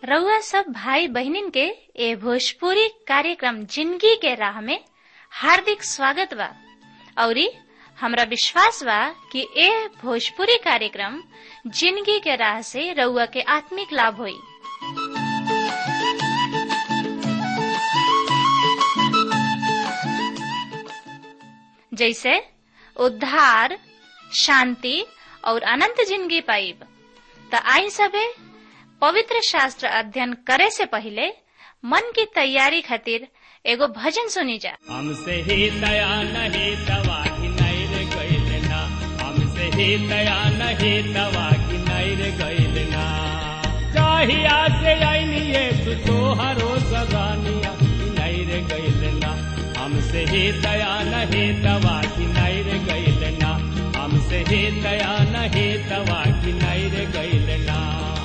रउआ सब भाई बहनिन के ए भोजपुरी कार्यक्रम जिंदगी के राह में हार्दिक स्वागत बा। औरी हमरा विश्वास बा कि ए भोजपुरी कार्यक्रम जिंदगी के राह से रउआ के आत्मिक लाभ होई। जैसे उद्धार, शांति और अनंत जिंदगी पाइब। त आई सबे पवित्र शास्त्र अध्ययन करे से पहले मन की तैयारी खातिर एगो भजन सुनी जा। हमसे ही दया नहीं दवा की नहीं रे गइल ना, हमसे ही दया नहीं दवा की नहीं रे गइल ना। चाहिया से आईनी ये तोहरो सगानिया की नहीं रे गइल ना, हमसे ही दया नहीं दवा की नहीं रे गइल ना, हमसे ही दया नहीं दवा की नहीं रे गइल ना।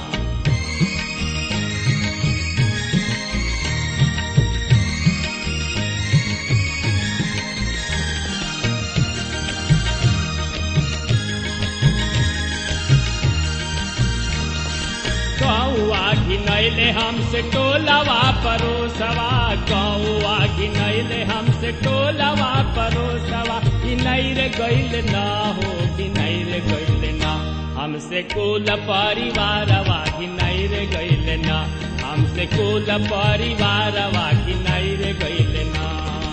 कौआ घिनैले हमसे टोलवा परोसवा, कौआ घिनैले हमसे टोलवा परोसवा। घिनैर गइल ना हो, घिनैर गइल ना, हमसे कुल परिवारवा घिनैर गइल ना, हमसे कुल परिवारवा घिनैर गइल ना।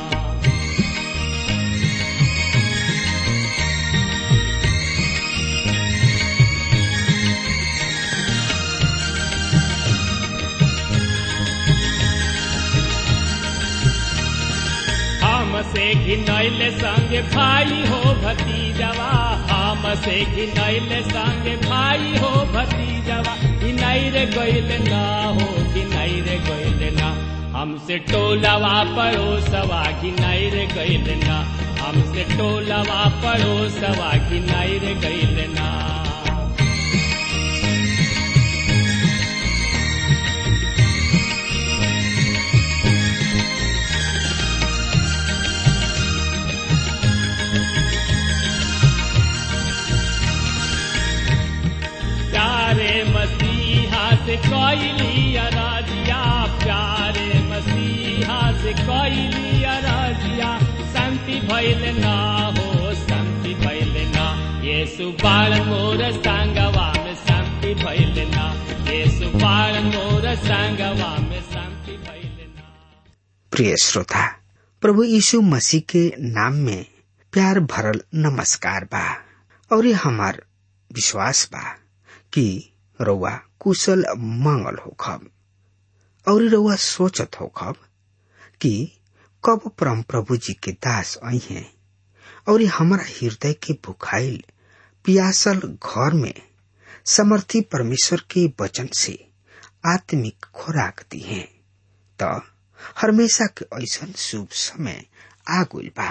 हमसे घिनैले संगे भाई हो भतीजवा, हमसे घिनैले संगे भाई हो भतीजवा। घिनैर गइल ना हो, घिनैर गइल ना, हमसे टोलवा पड़ोसवा घिनैर गइल ना, हमसे टोलवा पड़ोसवा घिनैर गइल ना। से कैली अराजिया, प्यारे मसीहा से कैली अराजिया। शांति भइल ना हो, शांति भइल ना, यीशु बाल मोर संगवा में शांति भइल ना, यीशु बाल मोर संगवा में शांति भइल ना। प्रिय श्रोता, प्रभु यीशु मसीह के नाम में प्यार भरल नमस्कार बा। और ये हमार विश्वास बा कि रउआ कुशल मंगल होखब और रउआ सोचत होखब कि कब परम प्रभु जी के दास आई हैं और हमारा हृदय के भुखाइल पियासल घर में समर्थी परमेश्वर के वचन से आत्मिक खुराक दी है। तो हमेशा के ऐसा शुभ समय आ गइल बा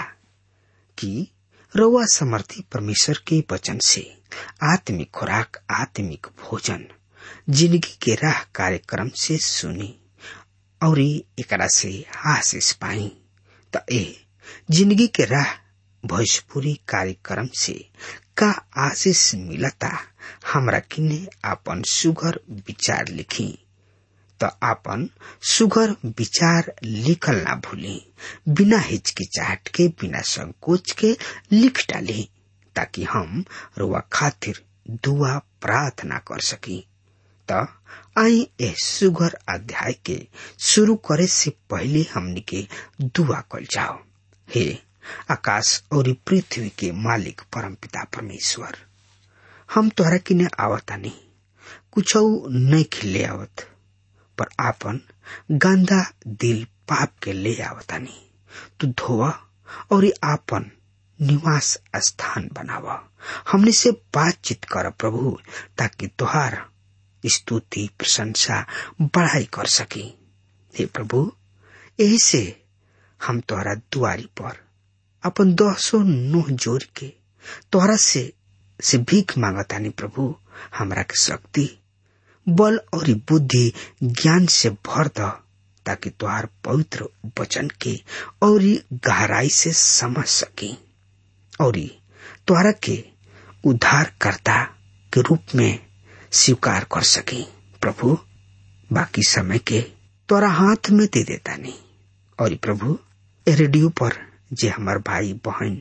कि रउआ समर्थी परमेश्वर के वचन से आत्मिक खुराक, आत्मिक भोजन जिंदगी के राह कार्यक्रम से सुनी और एकरा से आशीष पाई। तो ए जिंदगी के राह भोजपुरी कार्यक्रम से का आशीष मिलता, हमरा किने आपन सुघर विचार लिखी। तो आपन सुघर विचार लिखल ना भूली, बिना हिचकिचाहट के, बिना संकोच के लिख डाली, ताकि हम रुआ खातिर दुआ प्रार्थना कर सकी। तो आई ए सुघर अध्याय के शुरू करे से पहले हमनी के दुआ कल जाओ। हे आकाश और पृथ्वी के मालिक परम पिता परमेश्वर, हम तोहरा किने आवतानी, कुछ नहीं खिले आवत, पर आपन गंदा दिल पाप के ले आवतानी। तू धोवा और आपन निवास स्थान बनावा, हमने से बातचीत कर प्रभु, ताकि तुहार स्तुति प्रशंसा बढ़ाई कर सकी। हे प्रभु, यही से हम तोहरा दुआरी पर अपन 209 जोड़ के तोहरा से भीख मांगतानी प्रभु। हमरा के शक्ति, बल और बुद्धि ज्ञान से भर द, ताकि तुहार पवित्र वचन के और गहराई से समझ सकी और तुहारा के उद्धारकर्ता के रूप में स्वीकार कर सकी। प्रभु, बाकी समय के तोरा हाथ में दे देता नहीं। और प्रभु रेडियो पर जे हमार भाई बहन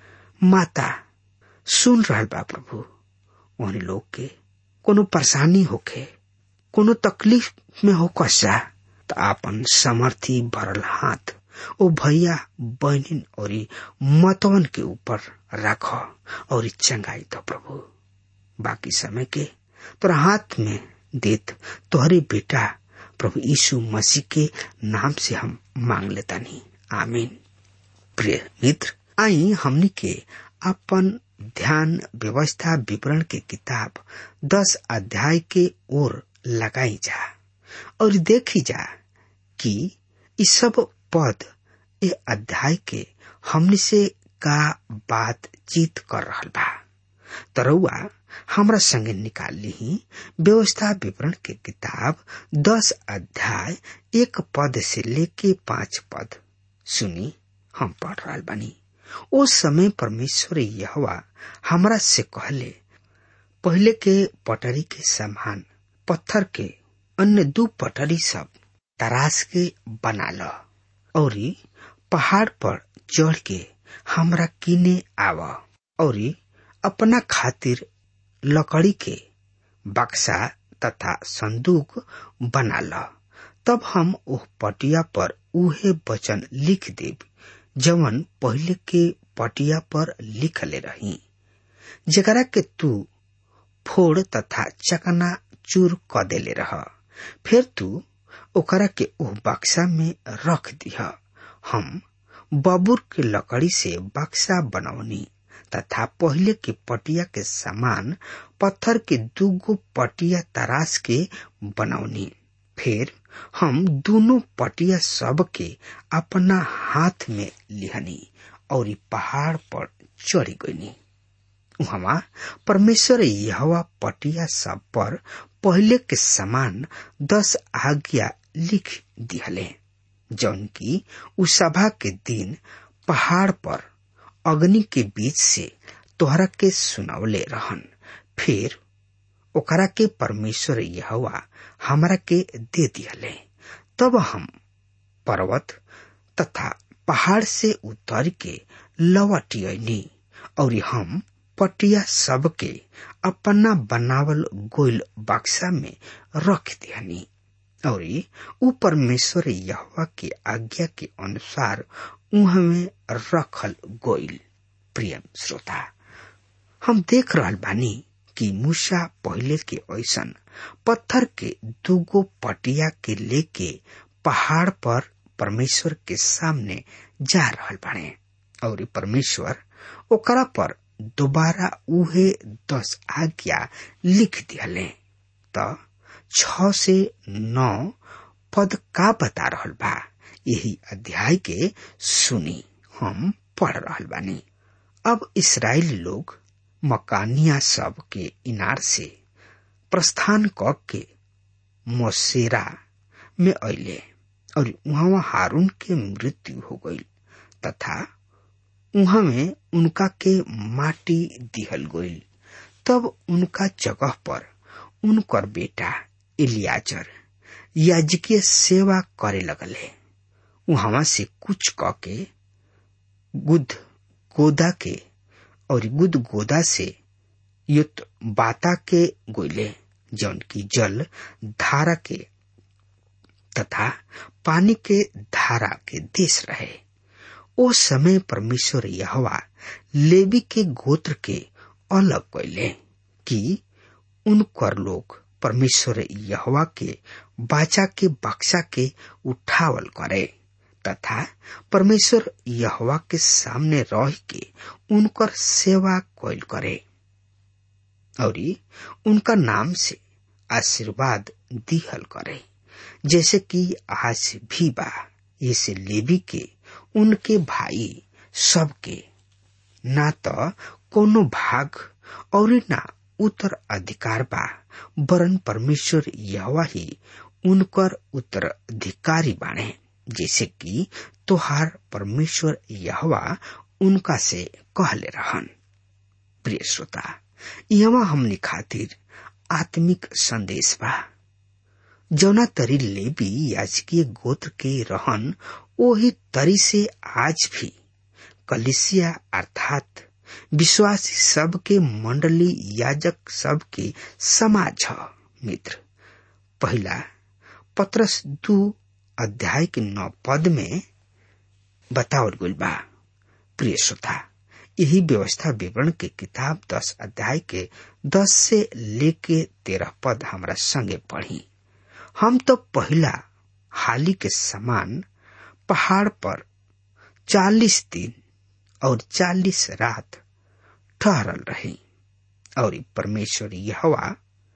माता सुन रहा बा प्रभु, उन लोग के कोनो परेशानी होखे, कोनो तकलीफ में हो कसा, तो आपन समर्थी भरल हाथ ओ भैया बहनिन और मतवन के ऊपर रख और चंगाई दो प्रभु। बाकी समय के तोरा हाथ में देत तोहरे बेटा प्रभु यीशु मसीह के नाम से हम मांग लेता नहीं, आमीन। प्रिय मित्र, आई हमनी के अपन ध्यान व्यवस्था विवरण के किताब 10 अध्याय के ओर लगाई जा और देखी जा कि इस सब पद ए अध्याय के हमनी से का बातचीत कर रहल बा। तरौआ हमरा संगे निकाल ली व्यवस्था विवरण के किताब 10 अध्याय 1 पद से लेके 5 पद सुनी। हम पढ़ रहा बानी। उस समय परमेश्वर यहोवा हमरा से कहले, पहले के पटरी के समान पत्थर के अन्य 2 पटरी सब तराश के बना लो और पहाड़ पर चढ़ के हमरा किने आव और अपना खातिर लकड़ी के बक्सा तथा संदूक बना लो। तब हम ओह पटिया पर उहे वचन लिख देब जवन पहले के पटिया पर लिखले रही, जेकरा के तू फोड़ तथा चकना चूर क देले रह। फिर तू ओकरा के ओह बक्सा में रख दिह। हम बबूर के लकड़ी से बक्सा बनौनी तथा पहले के पटिया के समान पत्थर के 2 पटिया तराश के बनौनी। फिर हम दोनों पटिया सब के अपना हाथ में लिहनी और पहाड़ पर चढ़ गईनी। वहाँ परमेश्वर यहोवा पटिया सब पर पहले के समान 10 आज्ञा लिख दिहले, जौन की उस सभा के दिन पहाड़ पर अग्नि के बीच से तोहरा के सुनावले रहन। फिर ओकरा के परमेश्वर यहोवा हमरा के दे दिहले। तब हम पर्वत तथा पहाड़ से उतर के लौट आईनी और हम पटिया सब के अपना बनावल गोल बक्सा में रख दिहनी और ऊ परमेश्वर यहोवा के आज्ञा के अनुसार उहाँ में रखल गोइल। प्रिय श्रोता, हम देख रहल बानी कि मूसा पहले के ऐसन पत्थर के 2 पटिया के लेके पहाड़ पर परमेश्वर के सामने जा रहल बाड़े और परमेश्वर ओकरा पर दोबारा उहे 10 आज्ञा लिख दिहले। त 6 से 9 पद का बता रहल बा, यही अध्याय के सुनी। हम पढ़ रहल बानी। अब इस्राएली लोग मकानिया सब के इनार से प्रस्थान क के मोसेरा में अइले और वहाँ हारून के मृत्यु हो गई तथा वहाँ में उनका के माटी दिहल गई। तब उनका जगह पर उनकर बेटा इलियाजर याजकीय सेवा करे लगले। वहाँ से कुछ क के गुद गोदा के और गुद गोदा से युत बाता के गोइले, जौन की जल धारा के तथा पानी के धारा के देश रहे। ओ समय परमेश्वर यहोवा लेवी के गोत्र के अलग कइले कि उनकर लोग परमेश्वर यहोवा के बाचा के बक्सा के उठावल करे तथा परमेश्वर यहोवा के सामने रह के उनकर सेवा कइल करे और उनका नाम से आशीर्वाद दिहल करे, जैसे कि आज भी बा। ऐसे लेवी के उनके भाई सबके ना तो कोनो भाग और ना उत्तराधिकार बा, वरन परमेश्वर यहोवा ही उनकर उत्तराधिकारी बाणे, जैसे कि तोहार परमेश्वर यहोवा उनका से कहले रहन। प्रिय श्रोता, यहाँ हमने खातिर आत्मिक संदेश बा जौना तरी लेवी याजकीय गोत्र के रहन ओही तरी से आज भी कलिसिया अर्थात विश्वासी सब के मंडली याजक सब के समाज है। मित्र, पहला पत्रस 2:9 में बतावल गइल बा। प्रिय श्रोता, यही व्यवस्था विवरण के किताब 10 अध्याय के 10 से लेके 13 पद हमरा संगे पढ़ी। हम तो पहला हाली के समान पहाड़ पर 40 दिन और 40 रात ठहरल रही और परमेश्वर यहोवा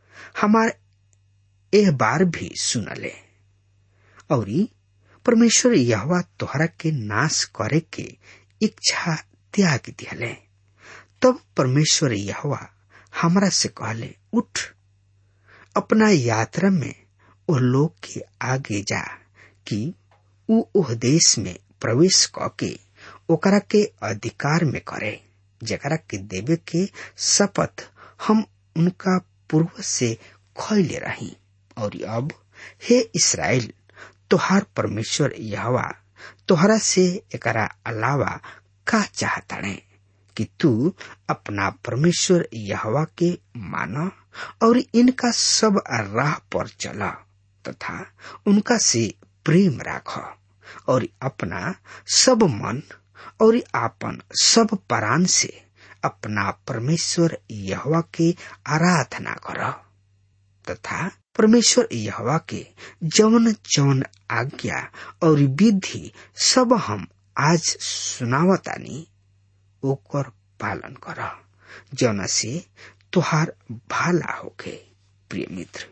हमारे एह बार भी सुनले और परमेश्वर यहोवा तोहरा के नाश करे के इच्छा त्याग दिले। तब परमेश्वर यहोवा हमरा से कहले, उठ अपना यात्रा में ओ लोग के आगे जा कि ऊ ओह देश में प्रवेश करके ओकरा के अधिकार में करे जेकरा के देवे के शपथ हम उनका पूर्व से खइले रही। और अब हे इस्राएल, तोहार परमेश्वर यहोवा तोहरा से एकरा अलावा का चाहता है कि तू अपना परमेश्वर यहोवा के माना और इनका सब राह पर चला तथा उनका से प्रेम राख और अपना सब मन और आपन सब प्राण से अपना परमेश्वर यहोवा के आराधना कर तथा परमेश्वर यहोवा के जौन जौन आज्ञा और विधि सब हम आज सुनावतानी ओकर पालन कर, जौना से तुहार भाला होके। प्रिय मित्र,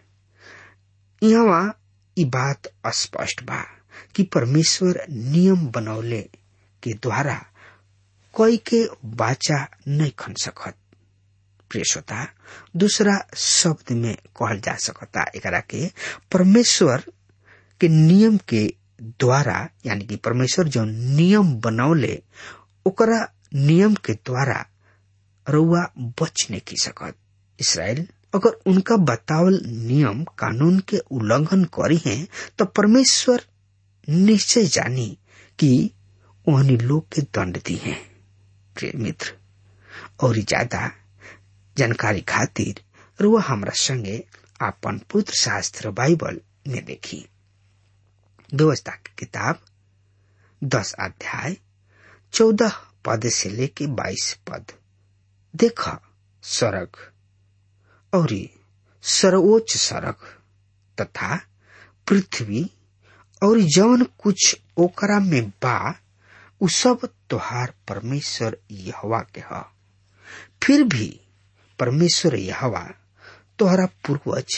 यहाँ ई बात स्पष्ट बा कि परमेश्वर नियम बनौले के द्वारा कोई के बाचा नहीं खन सकत। प्रिय श्रोता, दूसरा शब्द में कहल जा सकता एकरा के परमेश्वर के नियम के द्वारा, यानी कि परमेश्वर जो नियम बनौले ओकरा नियम के द्वारा रउआ बच नहीं की सकत। इसराइल अगर उनका बतावल नियम कानून के उल्लंघन करी हैं तो परमेश्वर निश्चय जानी कि उन्हीं लोग के दंड दी हैं। प्रिय मित्र, और ज्यादा जानकारी खातिर रुआ हमरा संगे आपन पुत्र शास्त्र बाइबल में देखी। व्यवस्था की किताब 10 अध्याय 14 पद से लेके 22 पद। देखा स्वर्ग और सर्वोच्च स्वर्ग तथा पृथ्वी और जौन कुछ ओकरा में बा उ सब तोहार परमेश्वर यहोवा के ह। फिर भी परमेश्वर यहोवा तोहरा पूर्वज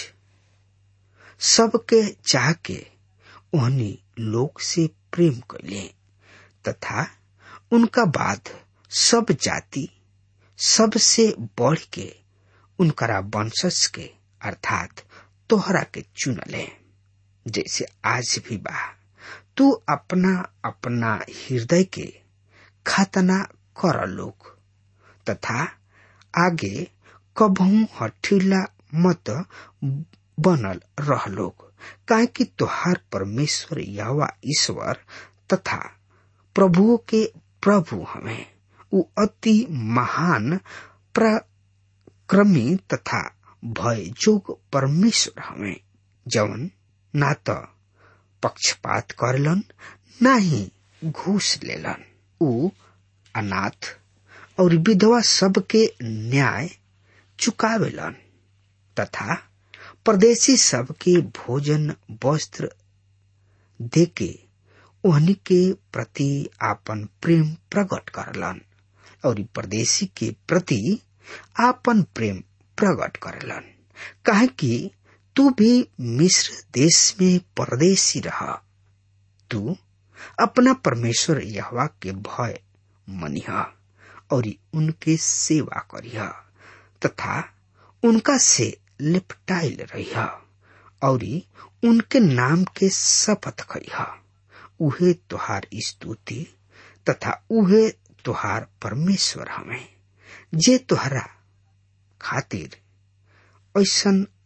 सबके चाह के उन्हीं लोग से प्रेम कैले तथा उनका बाद सब जाति सबसे बढ़ के उनकरा वंशज के अर्थात तोहरा के चुनले, जैसे आज भी बा। तू अपना अपना हृदय के खतना कर लोग तथा आगे कबहू हठीला मत बनल रह लोग, काहे कि तोहार परमेश्वर यहोवा ईश्वर तथा प्रभुओं के प्रभु हमें उ अति महान पराक्रमी तथा भय जोग परमेश्वर हमें, जवन ना तो पक्षपात करलन ना ही घूस लेलन। उ अनाथ और विधवा सब के न्याय चुकावेलन तथा परदेशी सब के भोजन वस्त्र देके उन्हीं के प्रति आपन प्रेम प्रकट करलन और परदेशी के प्रति आपन प्रेम प्रकट करलन, काहे कि तू भी मिस्र देश में परदेशी रहा। तू अपना परमेश्वर यहोवा के भय मनिहा और उनके सेवा करिहा तथा उनका से लिपटाइल रहिहा और उनके नाम के शपथ खइहा। उहे तुहार स्तुति तथा उहे तुहार परमेश्वर हमें, जे तुहरा खातिर ऐसन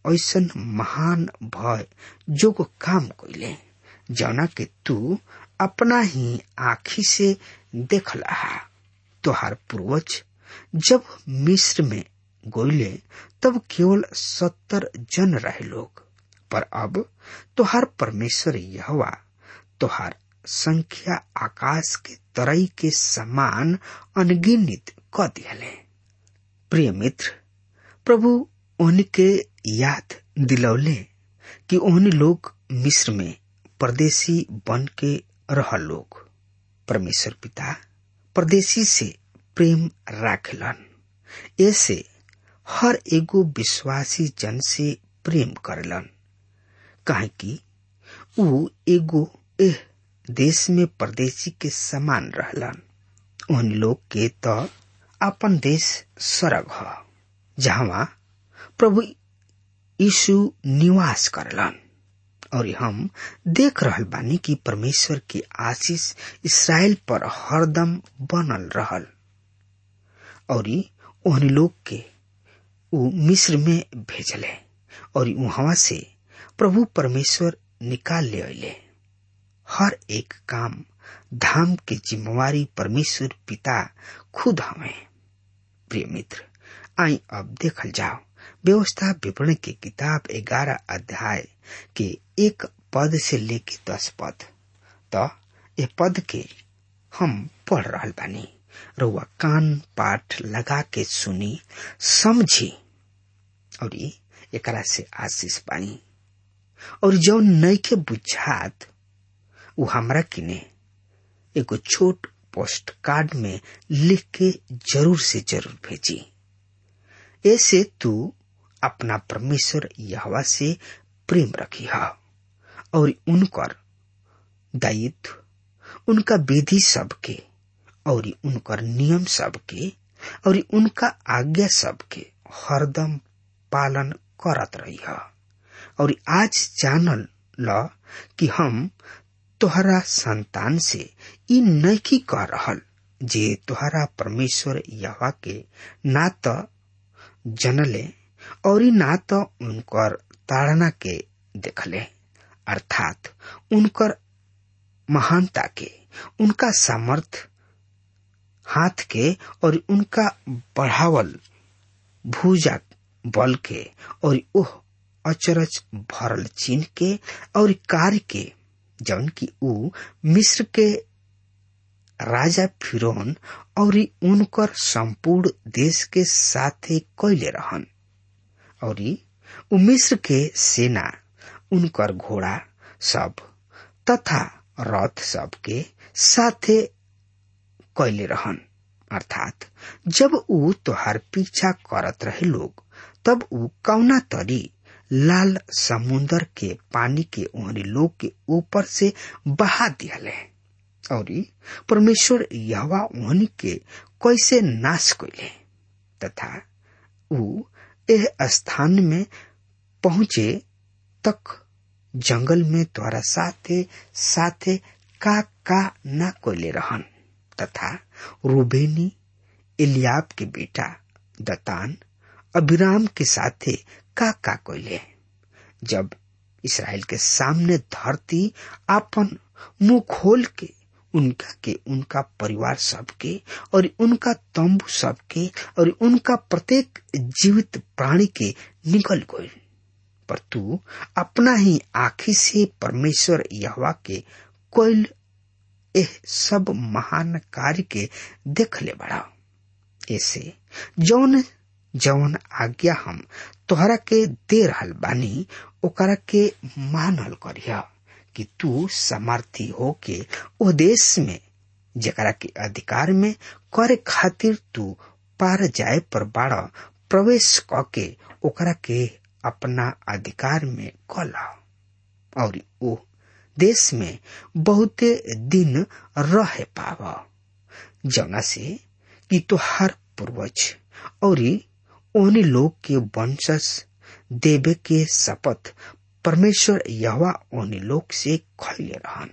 ऐसन महान भय जोग काम कइले जौना के तू अपना ही आँखी से देखला। तोहार पूर्वज जब मिस्र में गोइले तब केवल 70 जन रहे लोग, पर अब तोहार परमेश्वर यहोवा तोहार संख्या आकाश के तरई के समान अनगिनित क दिहले। प्रिय मित्र, प्रभु उनके याद दिलौले कि उन लोग मिस्र में परदेसी बन के रह लोग। परमेश्वर पिता परदेसी से प्रेम राखेलन, ऐसे हर एगो विश्वासी जन से प्रेम करेलन, काहे कि ऊ एगो एह देश में परदेसी के समान रहलन। उन लोग के तो अपन देश स्वर्ग ह, जहाँ प्रभु यीशु निवास करलन। और हम देख रहल बानी कि परमेश्वर की आशीष इस्राएल पर हरदम बनल रहल। और उन लोग के ऊ मिस्र में भेजले और वहां से प्रभु परमेश्वर निकाल ले अइले। हर एक काम धाम के जिम्मेवारी परमेश्वर पिता खुद हमें। प्रिय मित्र, आई अब देखल जाओ व्यवस्था विवरण की किताब 11 अध्याय के 1 पद से लेके 10 पद। तो ये पद के हम पढ़ रहल बानी, रउआ कान पाठ लगा के सुनी समझी और एकरा से आशीष पाई। और जौन नइखे बुझात उ हमरा किने एगो छोट पोस्ट कार्ड में लिख के जरूर से जरूर भेजी। ऐसे तू अपना परमेश्वर यहोवा से प्रेम रखी है और उनकर दायित्व, उनका विधि सबके और उनकर नियम सबके और उनका आज्ञा सबके हरदम पालन करत रही है। और आज जानल ल कि हम तोहरा संतान से ई नहीं कह रहल जे तोहरा परमेश्वर यहोवा के ना तो जनले और ना तो उनकर ताड़ना के देखले, अर्थात उनकर महानता के, उनका सामर्थ हाथ के और उनका बढ़ावल भुजा बल के और ओह अचरज भरल चिन्ह के और कार्य के जौन की ऊ मिस्र के राजा फिरौन और उनकर संपूर्ण देश के साथे कैले रहन। और ऊ मिस्र के सेना, उनकर घोड़ा सब तथा रथ सब के साथे कैले रहन। अर्थात जब ऊ तोहार पीछा करत रहे लोग, तब ऊ कौना तरी लाल समुन्दर के पानी के उन लोग के ऊपर से बहा दिहले और परमेश्वर यहोवा उन्हीं के कैसे नाश कैले, तथा ऊ एह स्थान में पहुंचे तक जंगल में तोरा साथे साथे का ना कैले रहन। तथा रूबेनी एलियाब के बेटा दतान अबिराम के साथे का कैले, जब इस्राएल के सामने धरती आपन मुंह खोल के उनका परिवार सबके और उनका तंबू सबके और उनका प्रत्येक जीवित प्राणी के निकल गई। पर तू अपना ही आँखी से परमेश्वर यहोवा के कोयल एह सब महान कार्य के देख ले बड़ा। ऐसे जौन जौन आज्ञा हम तोहरा के दे रहल बानी ओकरा के मानल करिया कि तू सामर्थी हो के ओ देश में जेकरा के अधिकार में करे खातिर तू पार जाए पर बाड़ा प्रवेश करके ओकरा के अपना अधिकार में कला और ओ देश में बहुते दिन रहे पावा, जौना से कि तोहार पूर्वज और ओनी लोग के वंशज देवे के शपथ परमेश्वर यहोवा ओनी लोग से खैले रहन।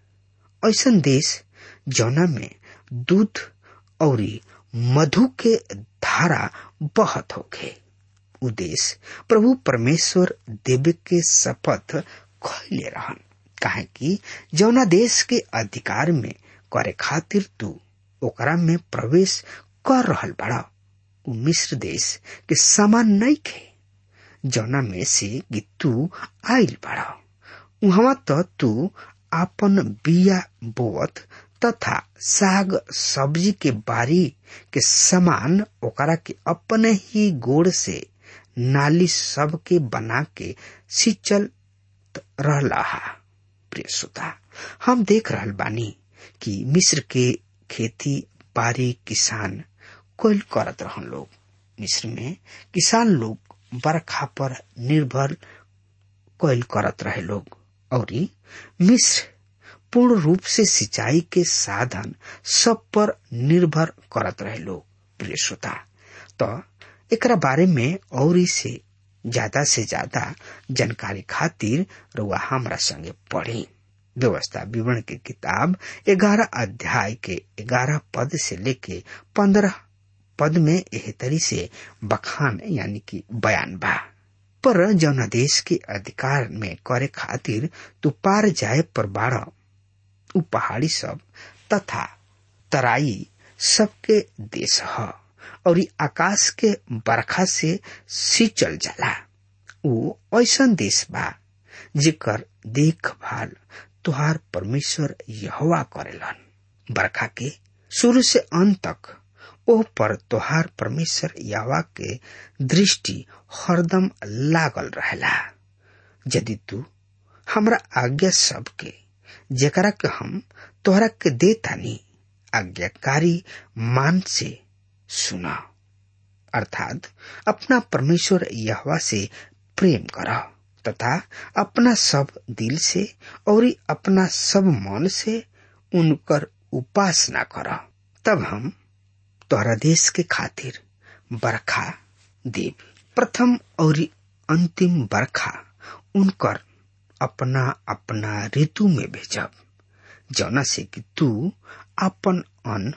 ऐसन देश जौना में दूध और मधु के धारा बहत होखे, उद्देश्य प्रभु परमेश्वर देवे के शपथ खैले रहन, काहे कि जौना देश के अधिकार में करे खातिर तू ओकरा में प्रवेश कर रहल बड़ा, उ मिस्र देश के समान नहीं खे जौना में से कि तू आइल बड़ा। उहवा तो तू आपन बिया बोवत तथा साग सब्जी के बारी के समान ओकरा के अपने ही गोड़ से नाली सब के बना के सिंचल रहला। प्रिय श्रोता, हम देख रहल बानी कि मिस्र के खेती बारी किसान कोई करत रहन लोग। मिस्र में किसान लोग बरखा पर निर्भर कोई करत रहे लोग, और मिस्र पूर्ण रूप से सिंचाई के साधन सब पर निर्भर करत रहे लोग। प्रिय श्रोता, तो एकरा बारे में और से ज्यादा जानकारी खातिर रुआ हमरा संगे पढ़ी। व्यवस्था विवरण की किताब 11 अध्याय के 11 पद से लेके 15 पद में एह तरी से बखान यानी कि बयान बा। पर जौना देश के अधिकार में करे खातिर तू पार जाए पर बाड़ा, उ पहाड़ी सब तथा तराई सबके देश ह, और आकाश के बरखा से सिंचल जाला। उ ऐसन देश बा जेकर देखभाल तुहार परमेश्वर यहोवा करेलन। बरखा के शुरू से अंत तक ओह पर तुहार परमेश्वर यहोवा के दृष्टि हरदम लागल रहेला। यदि तू हमरा आज्ञा सब के जेकरा के हम तोहरा के देतानी आज्ञाकारी मान से सुना, अर्थात अपना परमेश्वर यहोवा से प्रेम करा तथा अपना सब दिल से और अपना सब मन से उनकर उपासना करा, तब हम तोहरा देश के खातिर बरखा देव। प्रथम और अंतिम बरखा उनकर अपना अपना ऋतु में भेजब, जौना से कि तू अपन अन्न,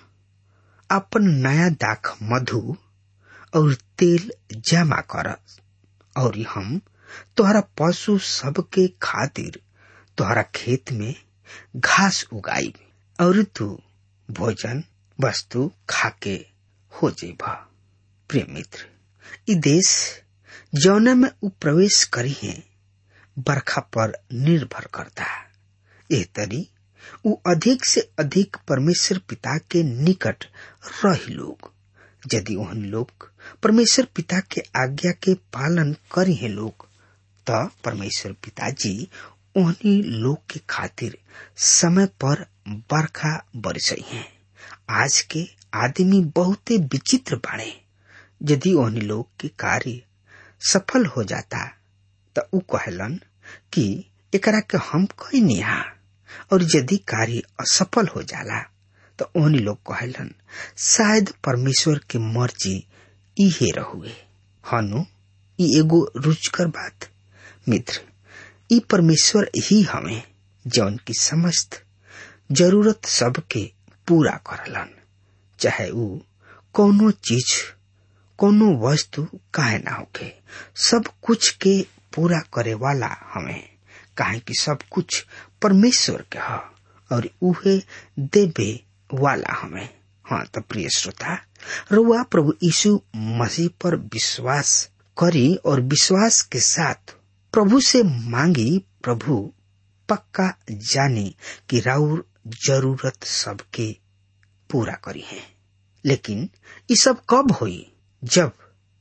अपन नया दाख मधु और तेल जमा कर, और हम तोहरा पशु सब के खातिर तोहरा खेत में घास उगाई, और तू भोजन वस्तु खाके हो जेबा। प्रिय मित्र, इ देश जौना में उ प्रवेश करी है बरखा पर निर्भर करता। एह तरी उ अधिक से अधिक परमेश्वर पिता के निकट रही लोग। यदि उन लोग परमेश्वर पिता के आज्ञा के पालन करी है लोग, तो परमेश्वर पिताजी उन्हीं लोग के खातिर समय पर बरखा बरसई है। आज के आदमी बहुते विचित्र बाड़े। यदि उन्हीं लोग के कार्य सफल हो जाता तो उ कहलन कि एकरा के हम कोई निहा, और यदि कार्य असफल हो जाला तो उन्हीं लोग कहलन शायद परमेश्वर के मर्जी इहे रहुए। हनु ई एगो रुचकर बात मित्र, ई परमेश्वर ही हमें जौन की समस्त जरूरत सब के पूरा करलन, चाहे उ कोनो चीज कोनो वस्तु काहे ना होके, सब कुछ के पूरा करे वाला हमें, काहे कि सब कुछ परमेश्वर के है और उहे देवे वाला हमें। हाँ तो प्रिय श्रोता, रुआ प्रभु यीशु मसीह पर विश्वास करी और विश्वास के साथ प्रभु से मांगी। प्रभु पक्का जानी कि राउर जरूरत सबके पूरा करी है। लेकिन ये सब कब हुई? जब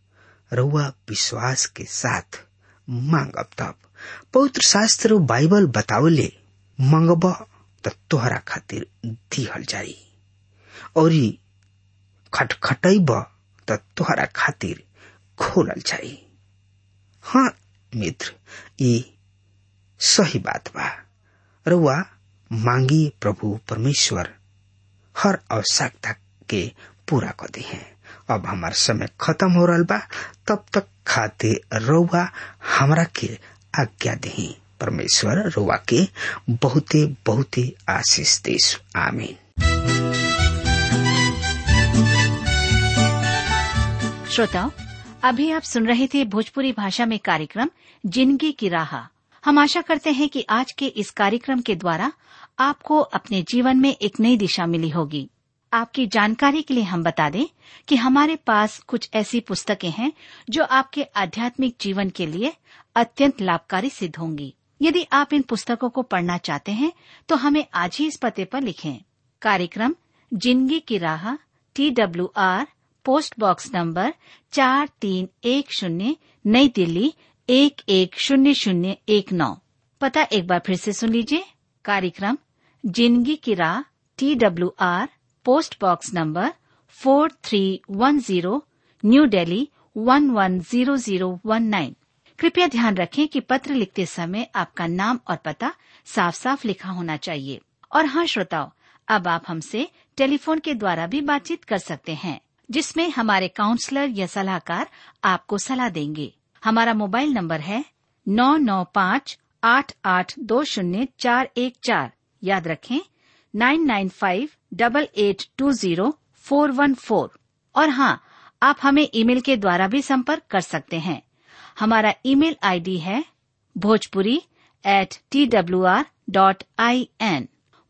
रुआ विश्वास के साथ मांगब तब। पवित्र शास्त्र बाइबल बतावले मांगब तो तोहरा खातिर दिहल जाई, और खटखटैब तो तोहरा खातिर खोलल जाई। हाँ मित्र, ये सही बात बा। रुआ मांगी, प्रभु परमेश्वर हर आवश्यकता के पूरा कर दी है। अब हमार समय खत्म हो रहा बा, तब तक खातिर रुआ हमरा के आज्ञा दही। परमेश्वर रुआ के बहुते बहुते आशीष देश। आमीन। श्रोताओं, अभी आप सुन रहे थे भोजपुरी भाषा में कार्यक्रम जिंदगी की राह। हम आशा करते हैं कि आज के इस कार्यक्रम के द्वारा आपको अपने जीवन में एक नई दिशा मिली होगी। आपकी जानकारी के लिए हम बता दें कि हमारे पास कुछ ऐसी पुस्तकें हैं जो आपके आध्यात्मिक जीवन के लिए अत्यंत लाभकारी सिद्ध होंगी। यदि आप इन पुस्तकों को पढ़ना चाहते हैं तो हमें आज ही इस पते पर लिखें। कार्यक्रम जिंदगी की राह, TWR, पोस्ट बॉक्स नंबर 4310, नई दिल्ली 110019। पता एक बार फिर से सुन लीजिए। कार्यक्रम जिंदगी की राह, TWR, post box number 4310, new Delhi 110019। कृपया ध्यान रखें कि पत्र लिखते समय आपका नाम और पता साफ साफ लिखा होना चाहिए। और हाँ श्रोताओ, अब आप हमसे टेलीफोन के द्वारा भी बातचीत कर सकते हैं, जिसमें हमारे काउंसलर या सलाहकार आपको सलाह देंगे। हमारा मोबाइल नंबर है 9958820414। याद रखें 9958820414। और हाँ, आप हमें ईमेल के द्वारा भी संपर्क कर सकते हैं। हमारा ईमेल आईडी है bhojpuri@twr.in,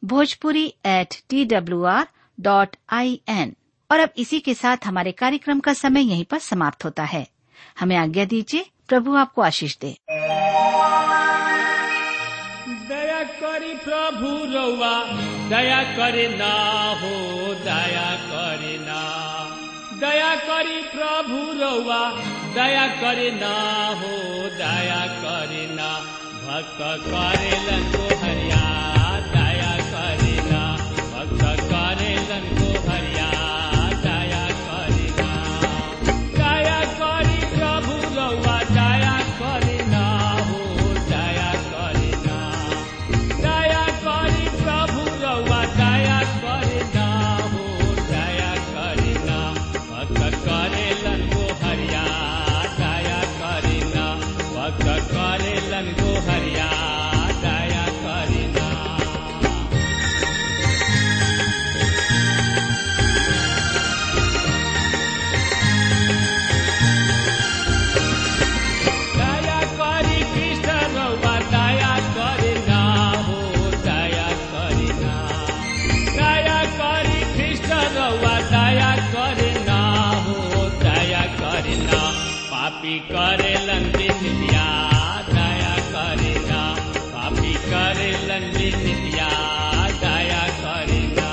bhojpuri@twr.in। और अब इसी के साथ हमारे कार्यक्रम का समय यहीं पर समाप्त होता है। हमें आज्ञा दीजिए। प्रभु आपको आशीष दे। दया करी प्रभु रउआ, दया करे ना हो, दया करे ना। दया करी प्रभु रउआ, दया करे ना हो, दया करे ना। भक्त करेलन को हरिया, दया करे ना। भक्त करेलन को हरिया, दया करे ना। दया करी प्रभु रउआ, दया करे ना हो, दया करे ना। दया करी प्रभु रउआ, दया करे ना हो, दया करे ना। भक्त करेलन को हरिया, दया करे ना। भक्त करेलन को हरिया, दया करे ना। दया करी कृष्ण रउआ, दया करे ना हो, दया करे ना। दया करी कृष्ण रउआ, दया करे ना हो, दया करे ना। पापी करेलन बिनतिया, दया करे ना। पापी करेलन बिनतिया, दया करे ना।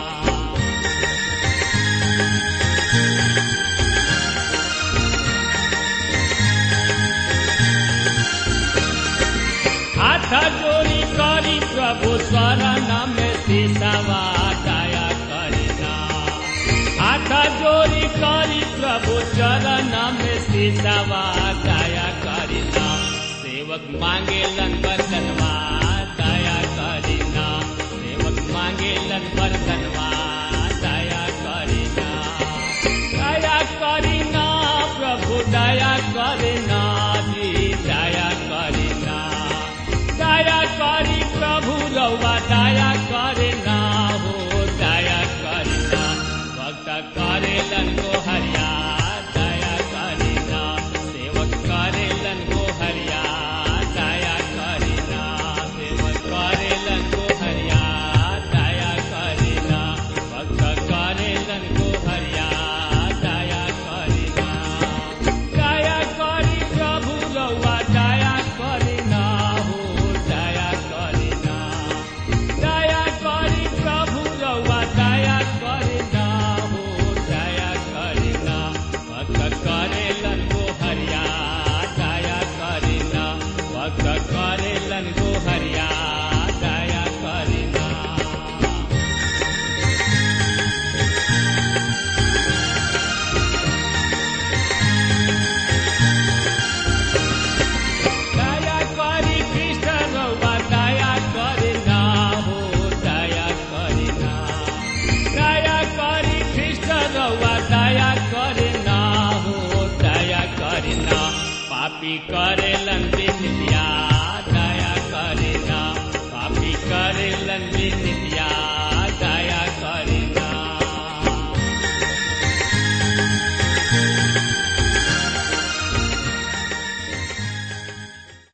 हाथ जोड़ी करी प्रभु शरण में सिसवा, दया करे ना। हाथ जोड़ी करी प्रभु चरण में सिसवा, दया करे ना। सेवक मांगेलन बरतनवा, दया करे ना। सेवक मांगेलन बरतनवा, दया करे ना। दया करे ना प्रभु, दया करे ना जी, दया करे ना। दया करी प्रभु रउआ, दया करे ना हो, दया करे ना। भक्त करेलन को हरिया, दया करे ना। सेवक करेलन को हरिया, दया करे ना। सेवक करेलन को हरिया, दया करे ना। भक्त करेलन को हरिया, दया करे ना। दया करी प्रभु रउआ, दया करे ना हो, दया करे ना। दया करी प्रभु रउआ, दया करे ना हो, दया करे ना। भक्त करेलन को हरिया, दया करे ना। भक्त करेलन को हरिया, दया करे ना। दया करी कृष्ण रउआ, दया करे ना हो, दया करे ना। दया करी कृष्ण रउआ, दया करे ना हो, दया करे ना। पापी करेलन